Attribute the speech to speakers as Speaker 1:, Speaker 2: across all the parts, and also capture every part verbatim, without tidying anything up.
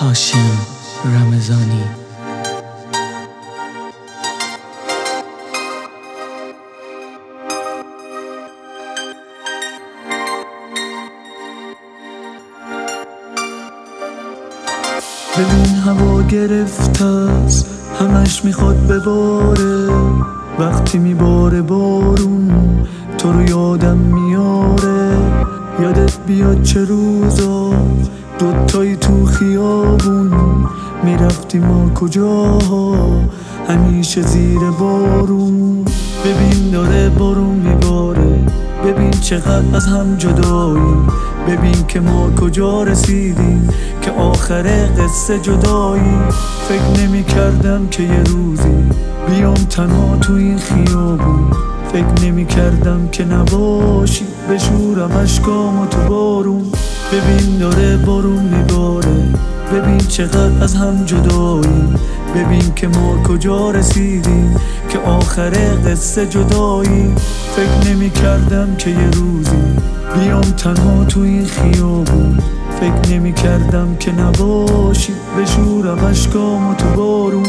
Speaker 1: هاشم رمضانی.
Speaker 2: ببین هوا گرفته است، همش میخواد بباره. وقتی میباره بارون تو رو یادم میاره. یادت بیاد چه روزا دوتایی تو خیابون میرفتیم ما کجاها، همیشه زیر بارون. ببین داره بارون میباره، ببین چقدر از هم جداییم. ببین که ما کجا رسیدیم، که آخر قصه جدایی. فکر نمی کردم که یه روزی بیام تنها تو این خیابون. فکر نمی کردم که نباشی بشورم اشکامو تو بارون. ببین داره بارون میباره، ببین چقدر از هم جدایی. ببین که ما کجا رسیدیم، که آخر قصه جدایی. فکر نمی کردم که یه روزی بیام تنها تو این خیابون. فکر نمی کردم که نباشی بشورم اشکامو تو بارون.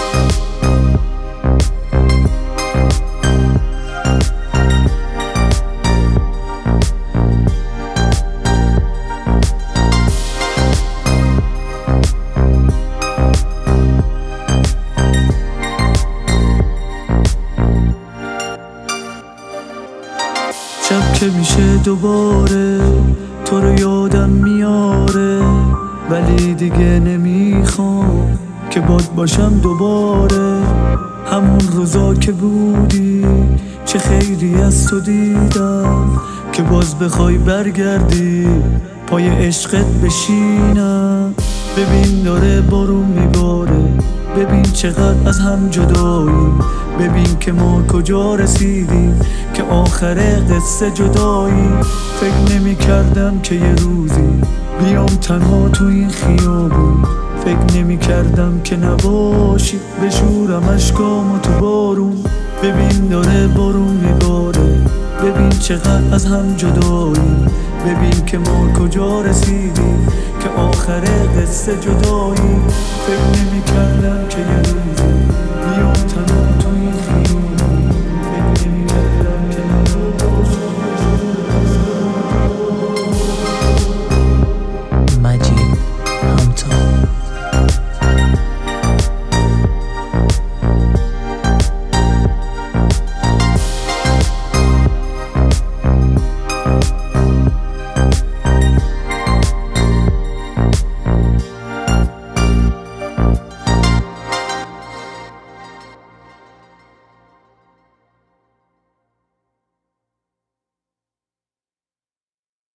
Speaker 2: شب که میشه دوباره تو رو یادم میاره، ولی دیگه نمیخوام که باد باشم دوباره. همون روزا که بودی چه خیری از تو دیدم، که باز بخوای برگردی پای عشقت بشینم. ببین داره بارون میباره، ببین چقدر از هم جداییم. ببین که ما کجا رسیدیم، که آخر قصه جدایی. فکر نمی کردم که یه روزی بیام تنها تو این خیابون. فکر نمی کردم که نباشی بشورم اشکامو تو بارون. ببین داره بارون میباره، ببین چقدر از هم جدایی. ببین که ما کجا رسیدیم، که آخر قصه جدایی. فکر نمی کردم که یه روزی بیام تنها